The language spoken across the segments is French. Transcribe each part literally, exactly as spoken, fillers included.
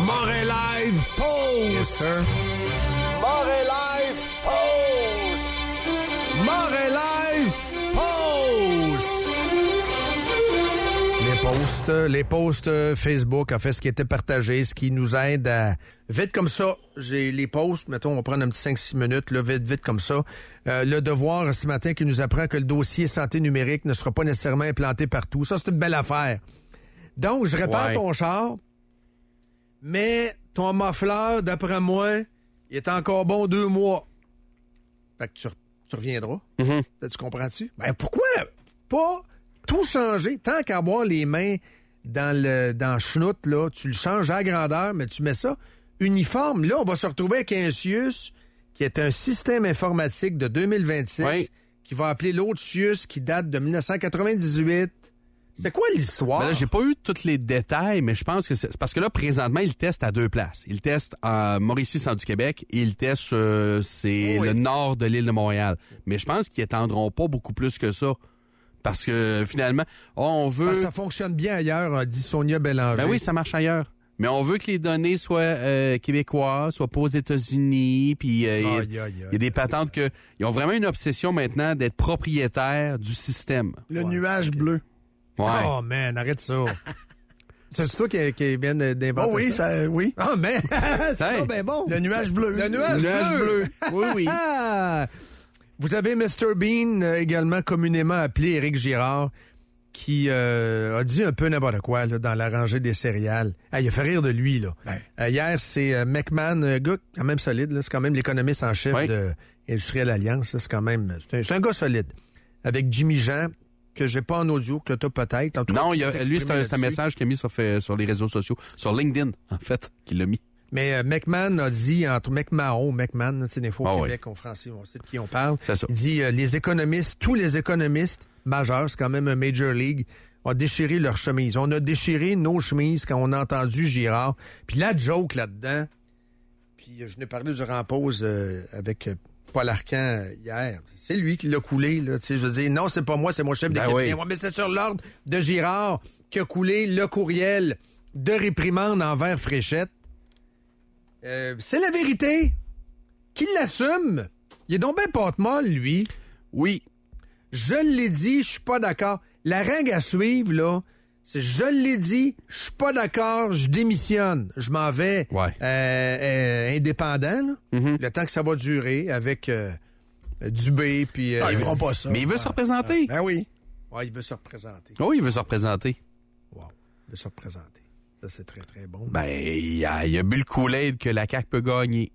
Morin Live Post! Yes, sir. Morin Live Post! Morin Live Post! Les posts, les posts Facebook, en fait, ce qui était partagé, ce qui nous aide à... Vite comme ça, j'ai les posts, mettons, on va prendre un petit cinq six minutes, là, vite, vite comme ça. Euh, le Devoir, ce matin, qui nous apprend que le dossier santé numérique ne sera pas nécessairement implanté partout. Ça, c'est une belle affaire. Donc, je répare Ouais. ton char, mais ton muffler, d'après moi, il est encore bon deux mois. Fait que tu, re- tu reviendras. Mm-hmm. Tu comprends-tu? Ben, pourquoi pas tout changer? Tant qu'à avoir les mains dans le dans le chenoute, là, tu le changes à la grandeur, mais tu mets ça uniforme. Là, on va se retrouver avec un Sius qui est un système informatique de deux mille vingt-six Oui. qui va appeler l'autre Sius qui date de dix-neuf cent quatre-vingt-dix-huit. C'est quoi l'histoire? Ben là, j'ai pas eu tous les détails, mais je pense que c'est c'est parce que là, présentement, il teste à deux places. Il teste à Mauricie, centre du Québec, et il teste, euh, c'est Oh oui. le nord de l'île de Montréal. Mais je pense qu'ils étendront pas beaucoup plus que ça. Parce que, finalement, oh, on veut... Parce que ça fonctionne bien ailleurs, a dit Sonia Bélanger. Ben oui, ça marche ailleurs. Mais on veut que les données soient euh, québécoises, soient pas aux États-Unis, puis euh, il y a- Aïe, aïe, aïe. il y a des patentes que ils ont vraiment une obsession maintenant d'être propriétaires du système. Le Ouais, nuage ok. bleu. Ouais. Oh man, arrête ça. C'est toi qui, qui viens d'inventer Oh oui, ça? ça, oui. Oh man, c'est Hey. pas bien bon. Le nuage bleu. Le nuage, Le nuage bleu. bleu. Oui, oui. Ah! Vous avez mister Bean, euh, également communément appelé Éric Girard, qui euh, a dit un peu n'importe quoi là, dans la rangée des céréales. Ah, il a fait rire de lui. Là. Ben. Euh, hier, c'est euh, McMahon, un gars quand même solide. Là, c'est quand même l'économiste en chef Oui. de Industrielle Alliance. là, C'est quand même c'est un, c'est un gars solide. Avec Jimmy Jean, que j'ai pas en audio, que t'as peut-être. En tout cas, Non, qui il y a, s'est lui, c'est un, exprimé c'est un là-dessus. message qu'il a mis sur, fait- sur les réseaux sociaux. Sur LinkedIn, en fait, qu'il l'a mis. Mais euh, McMahon a dit, entre McMahon, McMahon, tu sais, des fois au Ah Québec, en français, on sait de qui on parle. C'est ça. Il dit, euh, les économistes, tous les économistes majeurs, c'est quand même un Major League, ont déchiré leurs chemises. On a déchiré nos chemises quand on a entendu Girard. Puis la joke là-dedans, puis euh, je n'ai parlé durant la pause euh, avec euh, Paul Arcan euh, hier. C'est lui qui l'a coulé, là. Tu sais, je veux dire, non, c'est pas moi, c'est mon chef de Ben cabinet. oui. Ouais, mais c'est sur l'ordre de Girard qui a coulé le courriel de réprimande envers Fréchette. Euh, c'est la vérité. Qu'il l'assume. Il est donc bien porte-molle, lui. Oui. Je l'ai dit, je suis pas d'accord. La règle à suivre, là, c'est je l'ai dit, je suis pas d'accord, je démissionne. Je m'en vais Ouais. euh, euh, indépendant, là. Mhm. Le temps que ça va durer avec euh, Dubé, puis... euh, Ah, ils feront pas ça. Mais il veut se représenter. Ben oui. ouais, il veut se représenter. Oui, il veut se représenter. Wow, il veut se représenter. Ça, c'est très, très bon. Ben, il a, il a bu le Kool-Aid que la C A Q peut gagner.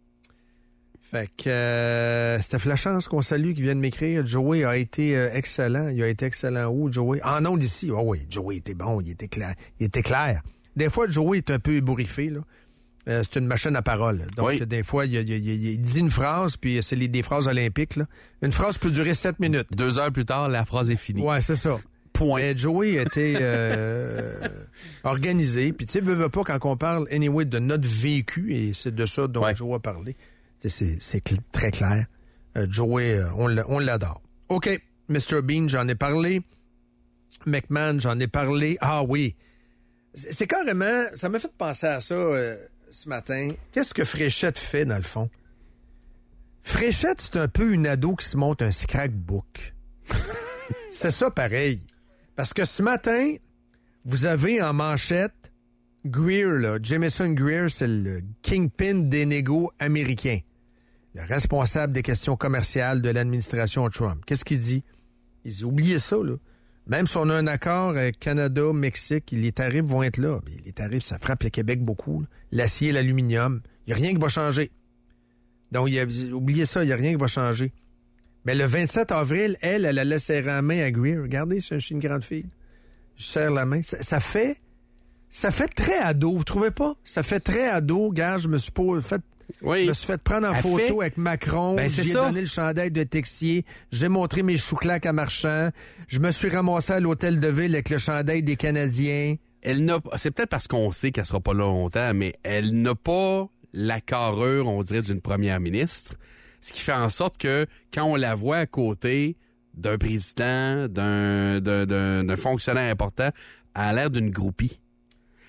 Fait que euh, Steph Lachance qu'on salue qui vient de m'écrire. Joey a été euh, excellent. Il a été excellent où, Joey? En ondes ici. Oh oui, Joey était bon, il était clair. Il était clair. Des fois, Joey est un peu ébouriffé, là. Euh, c'est une machine à parole. Donc, Oui. des fois, il, il, il, il dit une phrase, puis c'est les, des phrases olympiques, là. Une phrase peut durer sept minutes. Deux heures plus tard, la phrase est finie. Ouais, c'est ça. Point. Mais Joey était euh, organisé. Puis tu sais, veux, veux pas, quand on parle, anyway, de notre vécu, et c'est de ça dont Ouais. Joey a parlé, tu sais, c'est, c'est cl- très clair. Euh, Joey, euh, on, l'a- on l'adore. OK, mister Bean, j'en ai parlé. McMahon, j'en ai parlé. Ah oui. C'est, c'est carrément... Ça m'a fait penser à ça euh, ce matin. Qu'est-ce que Fréchette fait, dans le fond? Fréchette, c'est un peu une ado qui se monte un scrapbook. C'est ça pareil. Parce que ce matin, vous avez en manchette Greer, là. Jameson Greer, c'est le kingpin des négos américains. Le responsable des questions commerciales de l'administration Trump. Qu'est-ce qu'il dit? Il dit, oubliez ça, là. Même si on a un accord avec Canada, Mexique, les tarifs vont être là. Mais les tarifs, ça frappe le Québec beaucoup. là. L'acier, l'aluminium. Il n'y a rien qui va changer. Donc, il y a, oubliez ça, il n'y a rien qui va changer. Mais le vingt-sept avril, elle, elle a laissé la main à Greer. Regardez, c'est une grande fille. Je serre la main. Ça, ça fait... Ça fait très ado, vous trouvez pas? Ça fait très ado. Regarde, je me suis pas fait... Oui. Je me suis fait prendre en Elle photo fait- avec Macron. Ben, c'est J'ai ça. donné le chandail de Texier. J'ai montré mes chouclacs à Marchand. Je me suis ramassé à l'hôtel de ville avec le chandail des Canadiens. Elle n'a pas- c'est peut-être parce qu'on sait qu'elle sera pas là longtemps, mais elle n'a pas la carrure, on dirait, d'une première ministre. Ce qui fait en sorte que quand on la voit à côté d'un président, d'un, d'un, d'un, d'un fonctionnaire important, elle a l'air d'une groupie.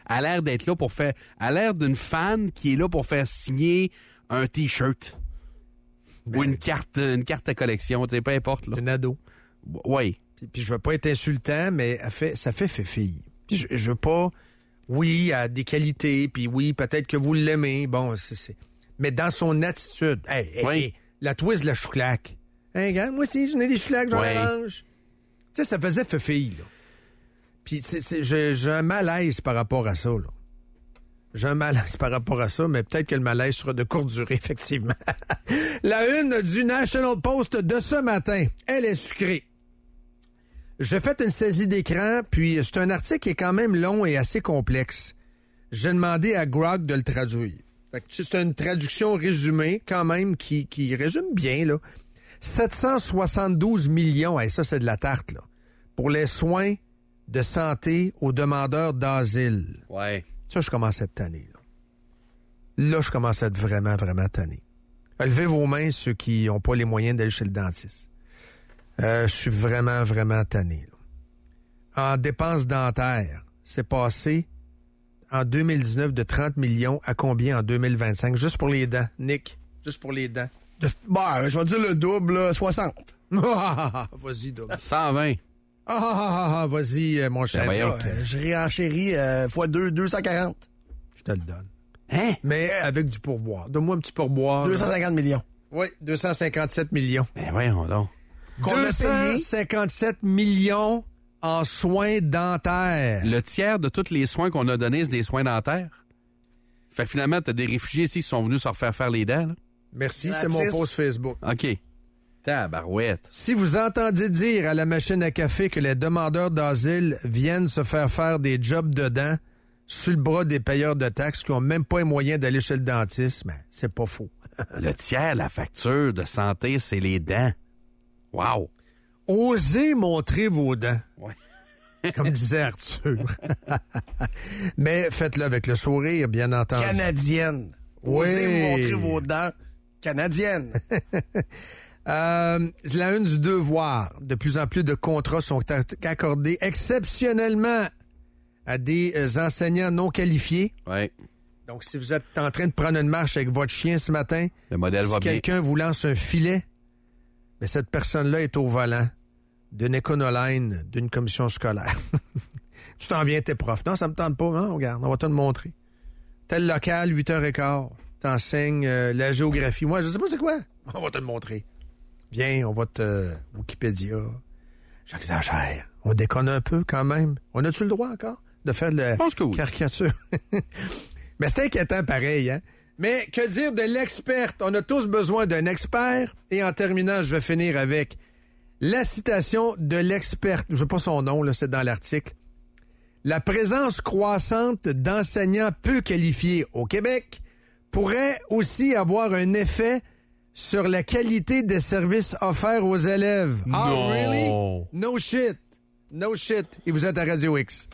Elle a l'air d'être là pour faire... Elle a l'air d'une fan qui est là pour faire signer un T-shirt. Ben, ou une carte une carte à collection, tu sais, peu importe. Là. C'est une ado. Oui. Puis, puis je veux pas être insultant, mais elle fait, ça fait fait-fille. Puis je, je veux pas... Oui, elle a des qualités, puis oui, peut-être que vous l'aimez. Bon, c'est... c'est... Mais dans son attitude... Hey, hey, oui. hey, la twist, la chouclaque. Hey, regarde, moi aussi, j'en ai des chouclaques, j'en oui. arrange. Tu sais, ça faisait fait-fille, là. Puis c'est, c'est, j'ai, j'ai un malaise par rapport à ça, là. J'ai un malaise par rapport à ça, mais peut-être que le malaise sera de courte durée, effectivement. La une du National Post de ce matin, elle est sucrée. J'ai fait une saisie d'écran, puis c'est un article qui est quand même long et assez complexe. J'ai demandé à Grok de le traduire. Fait que c'est une traduction résumée, quand même, qui, qui résume bien, là. sept cent soixante-douze millions, hey, ça c'est de la tarte, là, pour les soins de santé aux demandeurs d'asile. Ouais. Ça, je commence à être tanné, là. Là, je commence à être vraiment, vraiment tanné. Levez vos mains, ceux qui n'ont pas les moyens d'aller chez le dentiste. Euh, je suis vraiment, vraiment tanné, là. En dépenses dentaires, c'est passé en deux mille dix-neuf de trente millions à combien en deux mille vingt-cinq? Juste pour les dents, Nick. Juste pour les dents. Bah, je vais dire le double, là, soixante. Vas-y, double. cent vingt. Ah, ah, ah, ah, vas-y, mon cher. Ben voyons. Nick. Euh, je réenchéris euh, fois deux, deux cent quarante. Je te le donne. Hein? Mais avec du pourboire. Donne-moi un petit pourboire. deux cent cinquante millions. Oui, deux cent cinquante-sept millions. Ben voyons donc. Qu'on a deux cent payé. cinquante-sept millions en soins dentaires. Le tiers de tous les soins qu'on a donnés, c'est des soins dentaires. Fait que finalement, t'as des réfugiés ici qui sont venus se refaire faire les dents, là. Merci, c'est mon Gratis. post Facebook. OK. Tabarouette. Si vous entendez dire à la machine à café que les demandeurs d'asile viennent se faire faire des jobs dedans sur le bras des payeurs de taxes qui n'ont même pas les moyens d'aller chez le dentiste, ben, c'est pas faux. Le tiers de la facture de santé, c'est les dents. Wow. Osez montrer vos dents, Ouais. comme disait Arthur. Mais faites-le avec le sourire, bien entendu. Canadienne. Oui. Osez me montrer vos dents canadiennes. Euh, la une du Devoir. De plus en plus de contrats sont accordés exceptionnellement à des euh, enseignants non qualifiés. Ouais. Donc, si vous êtes en train de prendre une marche avec votre chien ce matin, Le modèle si va bien. quelqu'un vous lance un filet, mais cette personne-là est au volant d'une éconoline d'une commission scolaire. Tu t'en viens tes profs. Non, ça me tente pas. Hein? Regarde, on va te le montrer. Tel local, huit heures quinze. T'enseignes euh, la géographie. Moi, je sais pas c'est quoi. On va te le montrer. Viens, on va te... Euh, Wikipédia. J'exagère. On déconne un peu quand même. On a-tu le droit encore de faire de la Je pense que oui. caricature? Mais c'est inquiétant pareil, hein? Mais que dire de l'experte? On a tous besoin d'un expert. Et en terminant, je vais finir avec la citation de l'experte. Je ne sais pas son nom, là, c'est dans l'article. La présence croissante d'enseignants peu qualifiés au Québec pourrait aussi avoir un effet sur la qualité des services offerts aux élèves. Ah, Non. really? No shit. No shit. Et vous êtes à Radio X.